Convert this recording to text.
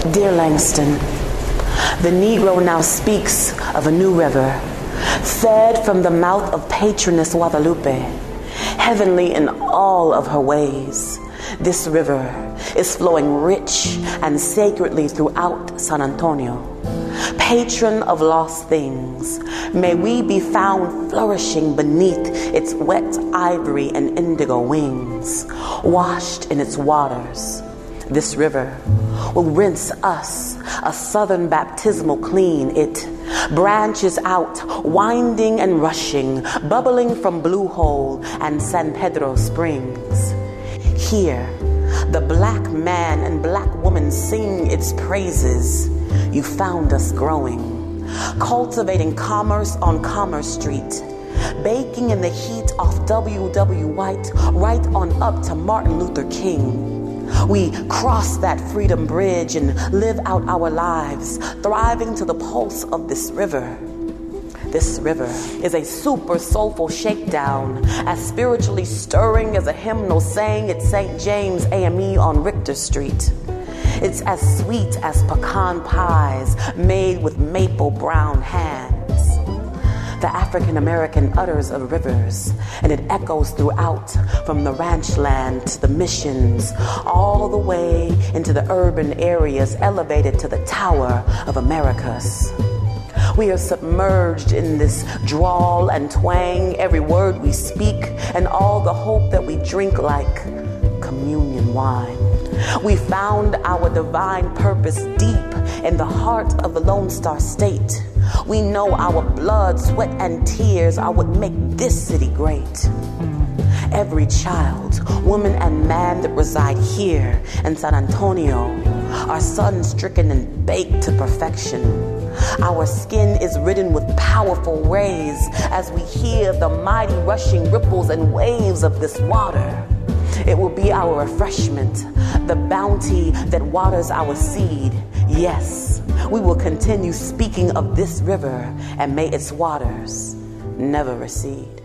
Dear Langston, the Negro now speaks of a new river, fed from the mouth of patroness Guadalupe, heavenly in all of her ways. This river is flowing rich and sacredly throughout San Antonio. Patron of lost things, may we be found flourishing beneath its wet ivory and indigo wings, washed in its waters. This river will rinse us, a southern baptismal clean. It branches out, winding and rushing, bubbling from Blue Hole and San Pedro Springs. Here, the black man and black woman sing its praises. You found us growing, cultivating commerce on Commerce Street, baking in the heat off W.W. White, right on up to Martin Luther King. We cross that freedom bridge and live out our lives, thriving to the pulse of this river. This river is a super soulful shakedown, as spiritually stirring as a hymnal sang at St. James AME on Richter Street. It's as sweet as pecan pies made with maple brown hands. The African American utters of rivers, and it echoes throughout, from the ranch land to the missions, all the way into the urban areas elevated to the Tower of Americas. We are submerged in this drawl and twang, every word we speak, and all the hope that we drink like communion wine. We found our divine purpose deep in the heart of the Lone Star State. We know our blood, sweat, and tears are what make this city great. Every child, woman, and man that reside here in San Antonio are sun-stricken and baked to perfection. Our skin is ridden with powerful rays as we hear the mighty rushing ripples and waves of this water. It will be our refreshment, the bounty that waters our seed. Yes, we will continue speaking of this river, and may its waters never recede.